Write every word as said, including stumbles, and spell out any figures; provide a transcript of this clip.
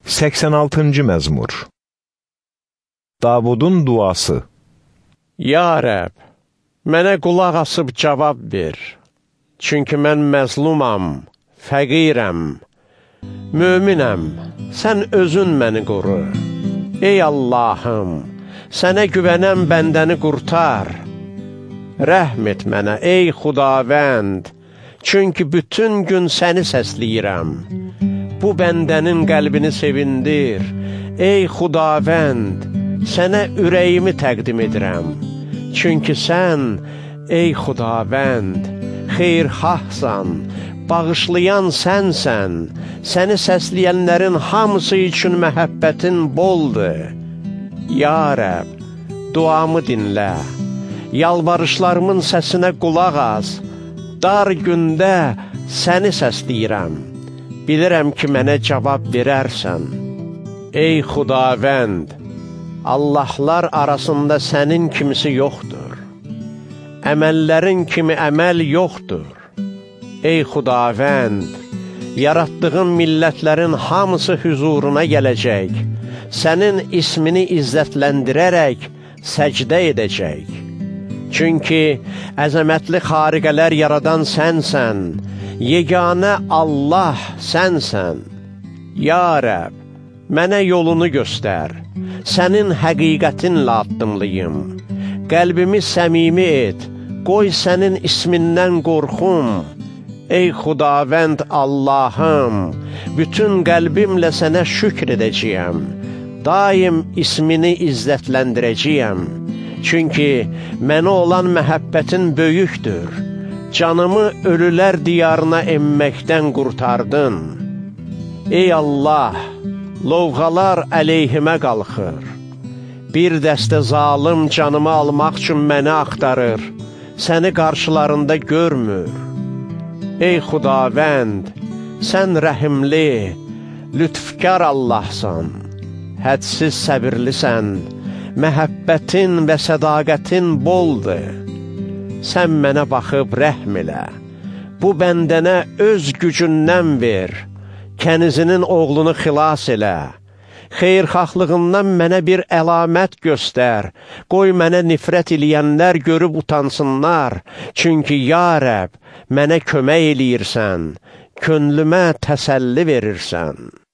səksən altıncı məzmur. Davudun duası. Ya Rəbb, mənə qulaq asıb cavab ver. Çünki mən məzlumam, fəqirəm, möminəm, sən özün məni qoru. Ey Allahım, sənə güvənən bəndəni qurtar. Rəhm et mənə, ey Xudavənd, çünki bütün gün səni səsləyirəm. Bu bəndənin qəlbini sevindir. Ey Xudavənd, sənə ürəyimi təqdim edirəm. Çünki sən, ey Xudavənd, xeyirxahsan, bağışlayan sənsən. Səni səsləyənlərin hamısı üçün məhəbbətin boldur. Ya Rəbb, duamı dinlə. Yalvarışlarımın səsinə qulaq as. Dar gündə səni səsləyirəm. Bilirəm ki, mənə cavab verərsən. Ey Xudavənd, Allahlar arasında sənin kimisi yoxdur. Əməllərin kimi əməl yoxdur. Ey Xudavənd, yaratdığın millətlərin hamısı hüzuruna gələcək. Sənin ismini izzətləndirərək səcdə edəcək. Çünki əzəmətli xariqələr yaradan sənsən. Yeganə Allah sənsən. Ya Rəbb, mənə yolunu göstər. Sənin həqiqətinlə addımlıyım. Qəlbimi səmimi et. Qoy sənin ismindən qorxum. Ey Xudavənd Allahım, bütün qəlbimlə sənə şükr edəcəyəm. Daim ismini izzətləndirəcəyəm. Çünki mənə olan məhəbbətin böyükdür. Canımı ölülər diyarına emməkdən qurtardın. Ey Allah, lovğalar əleyhimə qalxır. Bir dəstə zalım canımı almaq üçün məni axtarır. Səni qarşılarında görmür. Ey Xudavənd, sən rəhimli, lütfkar Allahsan. Hədsiz səbirlisən, məhəbbətin və sədaqətin boldur. Sən mənə baxıb rəhm elə. Bu bəndənə öz gücündən ver. Kənizinin oğlunu xilas elə. Xeyirxahlığından mənə bir əlamət göstər. Qoy mənə nifrət eləyənlər görüb utansınlar. Çünki ya Rəbb, mənə kömək eləyirsən. Könlümə təsəlli verirsən.